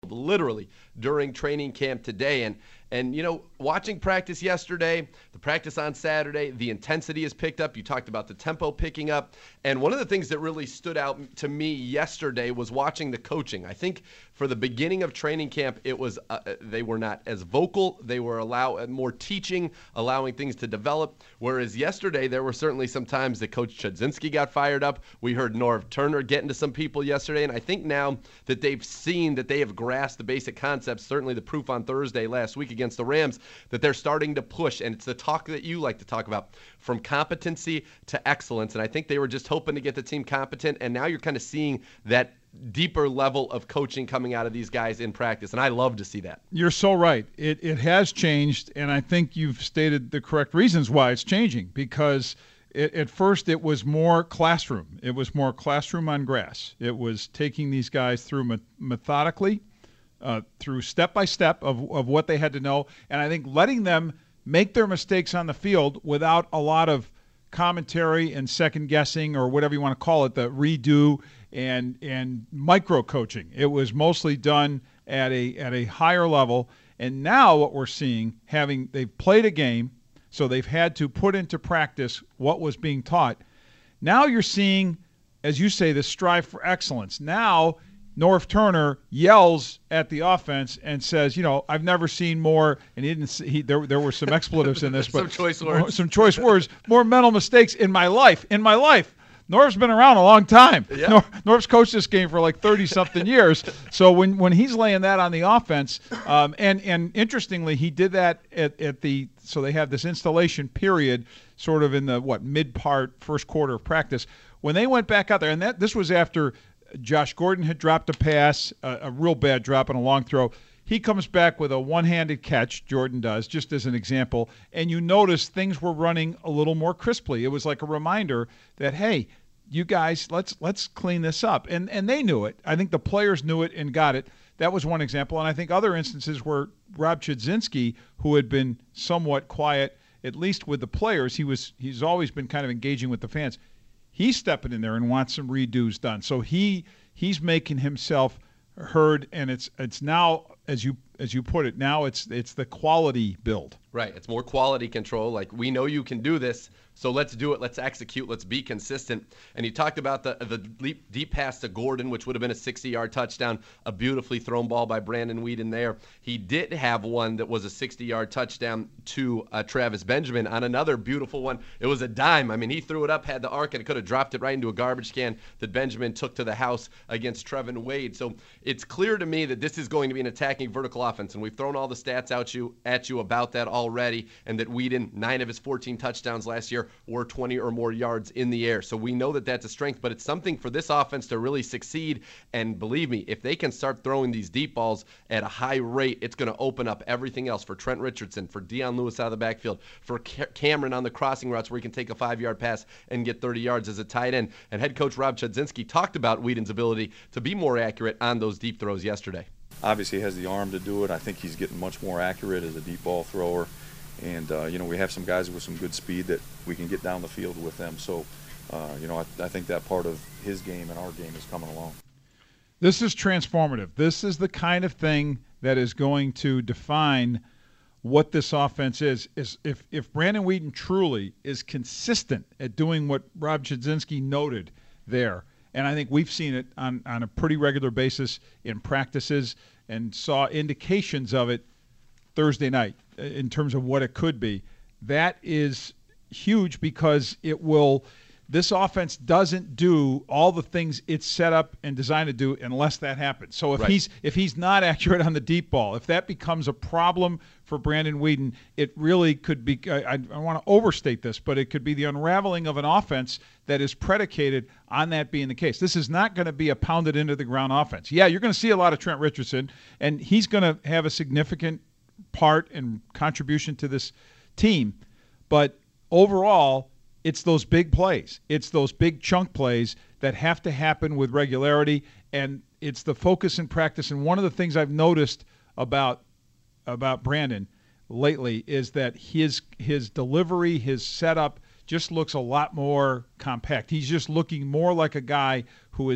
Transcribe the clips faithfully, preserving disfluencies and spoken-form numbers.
literally during training camp today. And and you know, watching practice yesterday, the practice on Saturday, the intensity has picked up. You talked about the tempo picking up. And one of the things that really stood out to me yesterday was watching the coaching. I think for the beginning of training camp, it was uh, they were not as vocal. They were allow more teaching, allowing things to develop. Whereas yesterday, there were certainly some times that Coach Chudzinski got fired up. We heard Norv Turner get into some people yesterday. And I think now that they've seen that they have grasped the basic concepts, certainly the proof on Thursday last week against the Rams, that they're starting to push. And it's the talk that you like to talk about, from competency to excellence. And I think they were just hoping to get the team competent. And now you're kind of seeing that deeper level of coaching coming out of these guys in practice. And I love to see that. You're so right. It, it has changed. And I think you've stated the correct reasons why it's changing, because it, at first it was more classroom. It was more classroom on grass. It was taking these guys through me- methodically, uh, through step-by-step of, of what they had to know. And I think letting them make their mistakes on the field without a lot of commentary and second-guessing, or whatever you want to call it, the redo and and micro-coaching. It was mostly done at a at a higher level. And now what we're seeing, having they've played a game, so they've had to put into practice what was being taught. Now you're seeing, as you say, the strive for excellence. Now Norv Turner yells at the offense and says, you know, I've never seen more, and he didn't see, he, there, there were some expletives in this, but some choice words. Some choice words, more mental mistakes in my life. In my life. Norv's been around a long time. Yeah. Norv, Norv's coached this game for like thirty-something years. So when, when he's laying that on the offense, um, and, and interestingly, he did that at, at the – so they have this installation period sort of in the, what, mid-part, first quarter of practice. When they went back out there, and that this was after Josh Gordon had dropped a pass, a, a real bad drop and a long throw. He comes back with a one-handed catch, Jordan does, just as an example, and you notice things were running a little more crisply. It was like a reminder that, hey, you guys, let's let's clean this up. And and they knew it. I think the players knew it and got it. That was one example. And I think other instances where Rob Chudzinski, who had been somewhat quiet, at least with the players, he was he's always been kind of engaging with the fans. He's stepping in there and wants some redos done. So he he's making himself heard, and it's it's now, as you as you put it, now it's it's the quality build. Right. It's more quality control. Like, we know you can do this, so let's do it. Let's execute. Let's be consistent. And he talked about the the deep, deep pass to Gordon, which would have been a sixty-yard touchdown, a beautifully thrown ball by Brandon Weeden there. He did have one that was a sixty-yard touchdown to uh, Travis Benjamin on another beautiful one. It was a dime. I mean, he threw it up, had the arc, and it could have dropped it right into a garbage can that Benjamin took to the house against Trevin Wade. So it's clear to me that this is going to be an attacking vertical offense, and we've thrown all the stats out you at you about that already, and that Weeden, nine of his fourteen touchdowns last year were twenty or more yards in the air. So we know that that's a strength, but it's something for this offense to really succeed. And believe me, if they can start throwing these deep balls at a high rate, it's going to open up everything else for Trent Richardson, for Dion Lewis out of the backfield, for Cameron on the crossing routes where he can take a five-yard pass and get thirty yards as a tight end. And head coach Rob Chudzinski talked about Weeden's ability to be more accurate on those deep throws yesterday. Obviously he has the arm to do it. I think he's getting much more accurate as a deep ball thrower. And, uh, you know, we have some guys with some good speed that we can get down the field with them. So, uh, you know, I, I think that part of his game and our game is coming along. This is transformative. This is the kind of thing that is going to define what this offense is. Is if, if Brandon Weeden truly is consistent at doing what Rob Chudzinski noted there, and I think we've seen it on, on a pretty regular basis in practices and saw indications of it Thursday night in terms of what it could be. That is huge, because it will – this offense doesn't do all the things it's set up and designed to do unless that happens. So if Right. he's if he's not accurate on the deep ball, if that becomes a problem for Brandon Weeden, it really could be – I, I want to overstate this, but it could be the unraveling of an offense that is predicated on that being the case. This is not going to be a pounded into the ground offense. Yeah, you're going to see a lot of Trent Richardson, and he's going to have a significant part and contribution to this team. But overall, it's those big plays. It's those big chunk plays that have to happen with regularity, and it's the focus in practice. And one of the things I've noticed about about Brandon lately is that his his delivery, his setup just looks a lot more compact. He's just looking more like a guy who is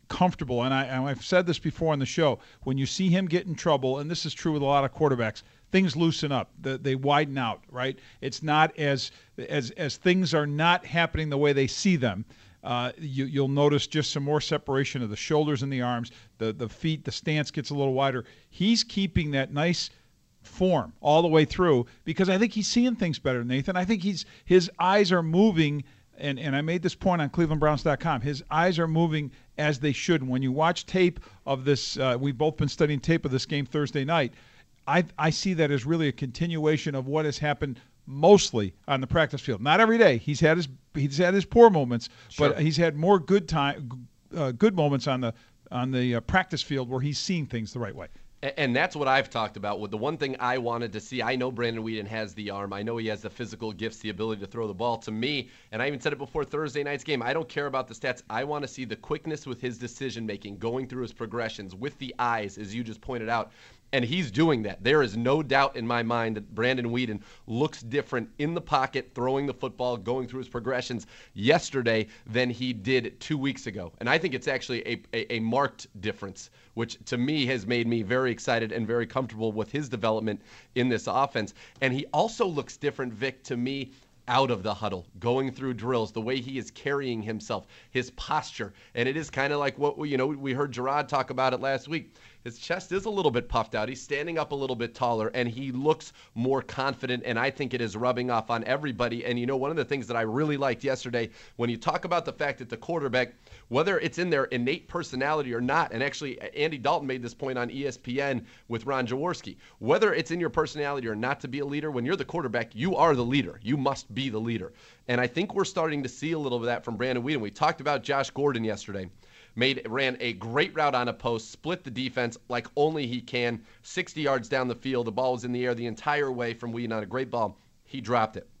comfortable, and, I, and I've said this before on the show, when you see him get in trouble, and this is true with a lot of quarterbacks, things loosen up. The, they widen out, right? It's not as as as things are not happening the way they see them. Uh, you, you'll notice just some more separation of the shoulders and the arms. The the feet, the stance gets a little wider. He's keeping that nice form all the way through because I think he's seeing things better, Nathan. I think he's his eyes are moving, and, and I made this point on Cleveland Browns dot com. His eyes are moving as they should. And when you watch tape of this, uh, we've both been studying tape of this game Thursday night, I, I see that as really a continuation of what has happened mostly on the practice field. Not every day. He's had his he's had his poor moments, sure. but he's had more good time, uh, good moments on the on the uh, practice field where he's seeing things the right way. And that's what I've talked about. With the one thing I wanted to see, I know Brandon Weeden has the arm. I know he has the physical gifts, the ability to throw the ball. To me, and I even said it before Thursday night's game, I don't care about the stats. I want to see the quickness with his decision-making, going through his progressions with the eyes, as you just pointed out. And he's doing that. There is no doubt in my mind that Brandon Weeden looks different in the pocket, throwing the football, going through his progressions yesterday than he did two weeks ago. And I think it's actually a, a, a marked difference, which to me has made me very excited and very comfortable with his development in this offense. And he also looks different, Vic, to me, out of the huddle, going through drills, the way he is carrying himself, his posture. And it is kind of like what we, you know, we heard Gerard talk about it last week. His chest is a little bit puffed out. He's standing up a little bit taller, and he looks more confident, and I think it is rubbing off on everybody. And, you know, one of the things that I really liked yesterday, when you talk about the fact that the quarterback, whether it's in their innate personality or not, and actually Andy Dalton made this point on E S P N with Ron Jaworski, whether it's in your personality or not to be a leader, when you're the quarterback, you are the leader. You must be the leader. And I think we're starting to see a little bit of that from Brandon Weeden. We talked about Josh Gordon yesterday. Made ran a great route on a post, split the defense like only he can, sixty yards down the field. The ball was in the air the entire way from Weeden on a great ball. He dropped it.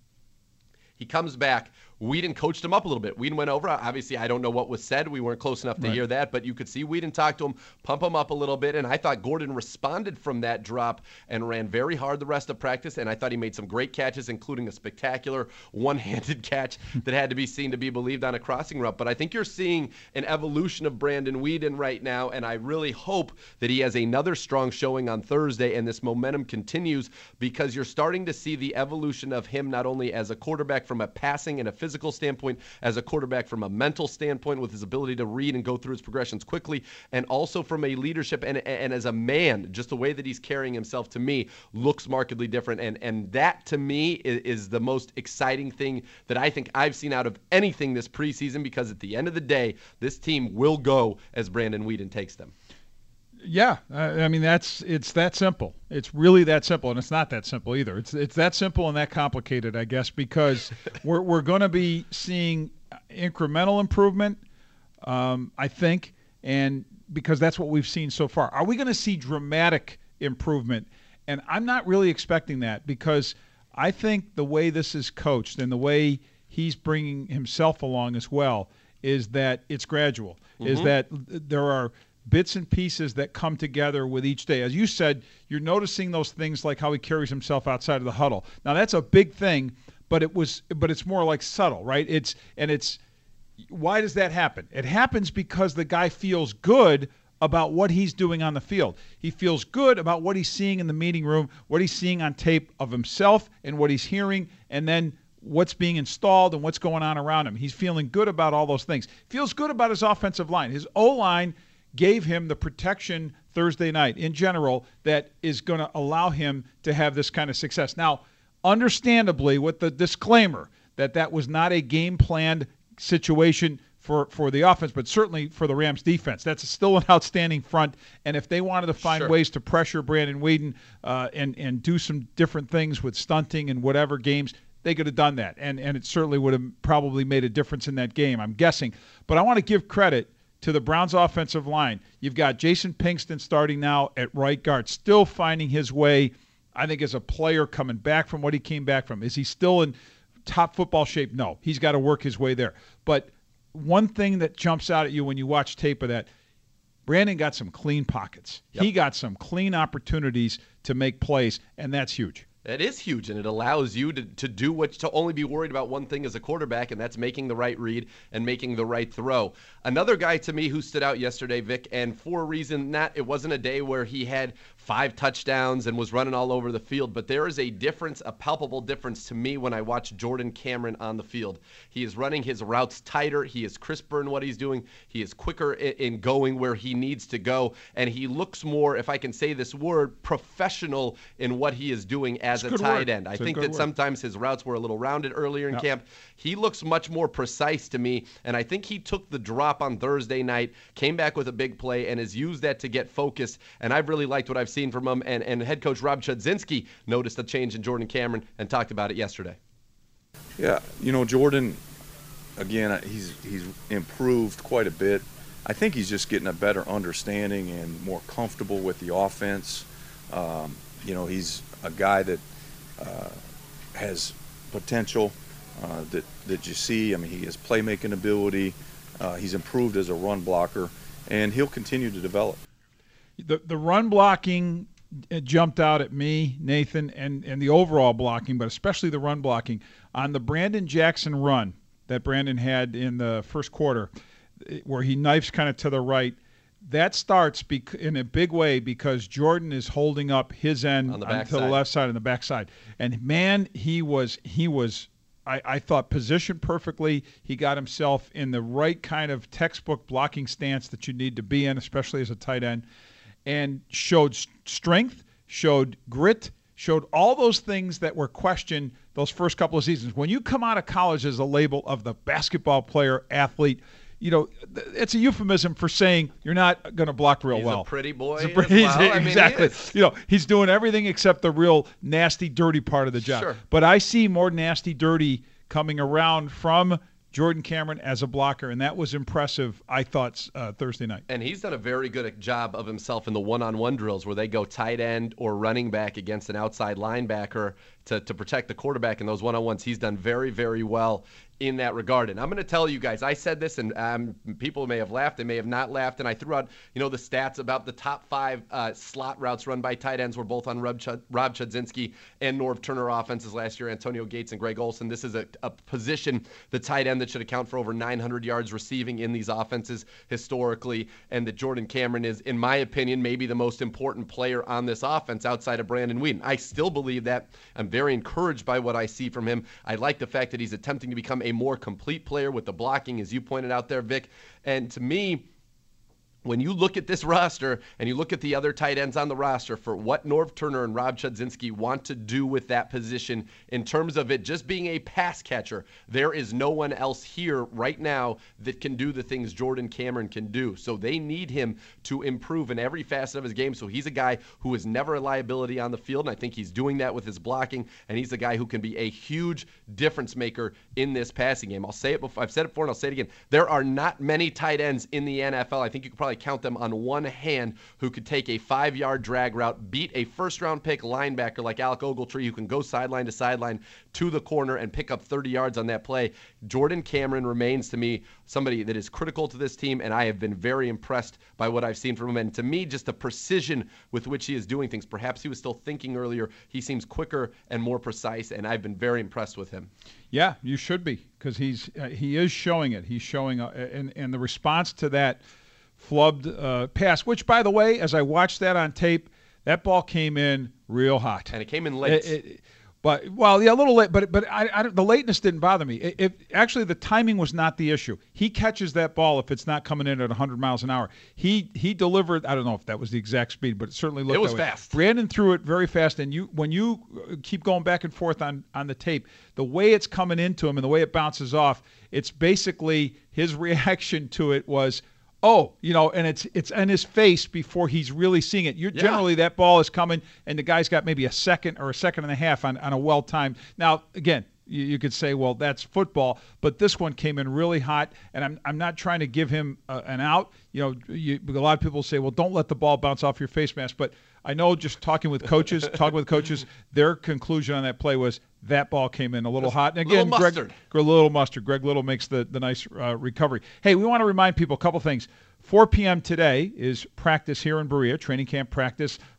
He comes back. Weeden coached him up a little bit. Weeden went over. Obviously, I don't know what was said. We weren't close enough to right. hear that, but you could see Weeden talk to him, pump him up a little bit, and I thought Gordon responded from that drop and ran very hard the rest of practice, and I thought he made some great catches, including a spectacular one-handed catch that had to be seen to be believed on a crossing route. But I think you're seeing an evolution of Brandon Weeden right now, and I really hope that he has another strong showing on Thursday and this momentum continues, because you're starting to see the evolution of him not only as a quarterback from a passing and a physical standpoint, as a quarterback from a mental standpoint with his ability to read and go through his progressions quickly, and also from a leadership and, and as a man, just the way that he's carrying himself, to me, looks markedly different. And, and that, to me, is, is the most exciting thing that I think I've seen out of anything this preseason, because at the end of the day, this team will go as Brandon Weeden takes them. Yeah, I mean, that's it's that simple. It's really that simple, and it's not that simple either. It's it's that simple and that complicated, I guess, because we're we're going to be seeing incremental improvement, um, I think, and because that's what we've seen so far. Are we going to see dramatic improvement? And I'm not really expecting that, because I think the way this is coached and the way he's bringing himself along as well is that it's gradual, mm-hmm. is that there are bits and pieces that come together with each day. As you said, you're noticing those things like how he carries himself outside of the huddle. Now that's a big thing, but it was, but it's more like subtle, right? It's, and it's, why does that happen? It happens because the guy feels good about what he's doing on the field. He feels good about what he's seeing in the meeting room, what he's seeing on tape of himself and what he's hearing, and then what's being installed and what's going on around him. He's feeling good about all those things. Feels good about his offensive line. His O-line gave him the protection Thursday night in general that is going to allow him to have this kind of success. Now, understandably, with the disclaimer that that was not a game-planned situation for, for the offense, but certainly for the Rams defense. That's still an outstanding front, and if they wanted to find sure. ways to pressure Brandon Weeden uh, and, and do some different things with stunting and whatever games, they could have done that, and, and it certainly would have probably made a difference in that game, I'm guessing. But I want to give credit to the Browns offensive line. You've got Jason Pinkston starting now at right guard, still finding his way, I think, as a player coming back from what he came back from. Is he still in top football shape? No. He's got to work his way there. But one thing that jumps out at you when you watch tape of that, Brandon got some clean pockets. Yep. He got some clean opportunities to make plays, and that's huge. It is huge, and it allows you to, to do what to only be worried about one thing as a quarterback, and that's making the right read and making the right throw. Another guy to me who stood out yesterday, Vic, and for a reason, not it wasn't a day where he had five touchdowns and was running all over the field, but there is a difference, a palpable difference to me when I watch Jordan Cameron on the field. He is running his routes tighter. He is crisper in what he's doing. He is quicker in, in going where he needs to go, and he looks more, if I can say this word, professional in what he is doing as a tight word. end. I It's think a that good word. sometimes his routes were a little rounded earlier in Yep. camp. He looks much more precise to me, and I think he took the drop on Thursday night, came back with a big play, and has used that to get focused, and I've really liked what I've seen from him, and, and head coach Rob Chudzinski noticed a change in Jordan Cameron and talked about it yesterday. Yeah, you know, Jordan, again, he's he's improved quite a bit. I think he's just getting a better understanding and more comfortable with the offense. Um, you know, he's a guy that uh, has potential uh, that that you see. I mean, he has playmaking ability. Uh, he's improved as a run blocker, and he'll continue to develop. The the run blocking uh, jumped out at me, Nathan, and, and the overall blocking, but especially the run blocking. On the Brandon Jackson run that Brandon had in the first quarter, where he knifes kind of to the right, that starts bec- in a big way because Jordan is holding up his end On the on to backside. the left side and the backside. And, man, he was he was I, I thought positioned perfectly. He got himself in the right kind of textbook blocking stance that you need to be in, especially as a tight end, and showed s- strength, showed grit, showed all those things that were questioned those first couple of seasons. When you come out of college as a label of the basketball player, athlete, you know, th- it's a euphemism for saying you're not going to block real He's well. a pretty boy He's a as pretty- well. I mean, he exactly. is. You know, he's doing everything except the real nasty, dirty part of the job. Sure. But I see more nasty, dirty coming around from Jordan Cameron as a blocker, and that was impressive, I thought, uh, Thursday night. And he's done a very good job of himself in the one-on-one drills where they go tight end or running back against an outside linebacker to, to protect the quarterback in those one-on-ones. He's done very, very well in that regard. And I'm going to tell you guys, I said this, and um, people may have laughed, they may have not laughed, and I threw out, you know, the stats about the top five uh, slot routes run by tight ends were both on Rob, Chud- Rob Chudzinski and Norv Turner offenses last year, Antonio Gates and Greg Olson. This is a, a position, the tight end, that should account for over nine hundred yards receiving in these offenses historically, and that Jordan Cameron is, in my opinion, maybe the most important player on this offense outside of Brandon Weeden. I still believe that. I'm very encouraged by what I see from him. I like the fact that he's attempting to become a more complete player with the blocking, as you pointed out there, Vic. And to me, when you look at this roster and you look at the other tight ends on the roster for what Norv Turner and Rob Chudzinski want to do with that position in terms of it just being a pass catcher, there is no one else here right now that can do the things Jordan Cameron can do. So they need him to improve in every facet of his game. So he's a guy who is never a liability on the field, and I think he's doing that with his blocking, and he's a guy who can be a huge difference maker in this passing game. I'll say it before, I've said it before and I'll say it again. There are not many tight ends in the N F L. I think you could probably count them on one hand who could take a five-yard drag route, beat a first-round pick linebacker like Alec Ogletree, who can go sideline to sideline to the corner and pick up thirty yards on that play. Jordan Cameron remains, to me, somebody that is critical to this team, and I have been very impressed by what I've seen from him. And to me, just the precision with which he is doing things. Perhaps he was still thinking earlier. He seems quicker and more precise, and I've been very impressed with him. Yeah, you should be, because he's uh, he is showing it. He's showing, uh, and and the response to that flubbed uh, pass, which, by the way, as I watched that on tape, that ball came in real hot. And it came in late. It, it, but well, yeah, a little late, but but I, I, the lateness didn't bother me. It, it actually, the timing was not the issue. He catches that ball if it's not coming in at one hundred miles an hour. He he delivered. I don't know if that was the exact speed, but it certainly looked. It was that way. fast. Brandon threw it very fast, and you when you keep going back and forth on on the tape, the way it's coming into him and the way it bounces off, it's basically his reaction to it was, oh, you know, and it's it's in his face before he's really seeing it. You're Yeah. generally that ball is coming, and the guy's got maybe a second or a second and a half on, on a well-timed. Now, again, you, you could say, well, that's football, but this one came in really hot, and I'm I'm not trying to give him uh, an out. You know, you, a lot of people say, well, don't let the ball bounce off your face mask, but I know just talking with coaches, talking with coaches, their conclusion on that play was that ball came in a little hot. And again, Little Greg, mustard. a little mustard. Greg Little makes the, the nice uh, recovery. Hey, we want to remind people a couple things. four p.m. today is practice here in Berea, training camp practice.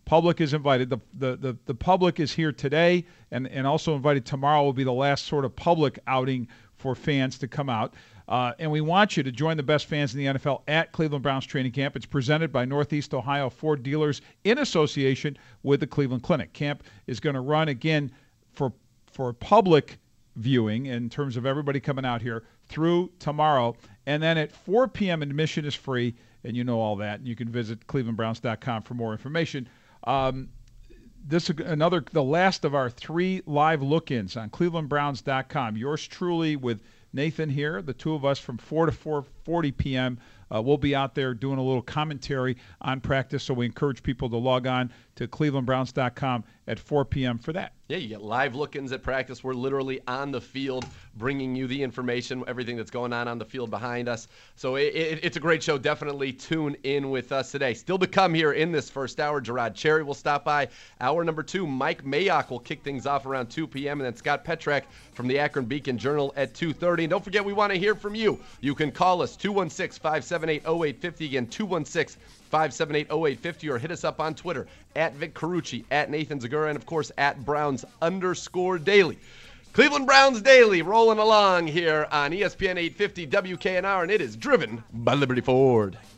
Public is invited. The, the, the, the public is here today and, and also invited. Tomorrow will be the last sort of public outing for fans to come out. Uh, and we want you to join the best fans in the N F L at Cleveland Browns Training Camp. It's presented by Northeast Ohio Ford Dealers in association with the Cleveland Clinic. Camp is going to run again for for public viewing in terms of everybody coming out here through tomorrow. And then at four p.m. admission is free, and you know all that. You can visit cleveland browns dot com for more information. Um, this is another, the last of our three live look-ins on cleveland browns dot com. Yours truly with Nathan here, the two of us from four to four forty p.m. Uh, we'll be out there doing a little commentary on practice, so we encourage people to log on to cleveland browns dot com at four p.m. for that. Yeah, you get live look-ins at practice. We're literally on the field bringing you the information, everything that's going on on the field behind us. So it, it, it's a great show. Definitely tune in with us today. Still to come here in this first hour, Gerard Cherry will stop by. Hour number two, Mike Mayock will kick things off around two p.m. And then Scott Petrak from the Akron Beacon Journal at two thirty. And don't forget, we want to hear from you. You can call us two one six, five seven eight, zero eight five zero. Again, two one six, five seven eight, zero eight five zero, or hit us up on Twitter at Vic Carucci, at Nathan Zagura, and of course at Browns underscore Daily. Cleveland Browns Daily rolling along here on E S P N eight fifty W K N R, and it is driven by Liberty Ford.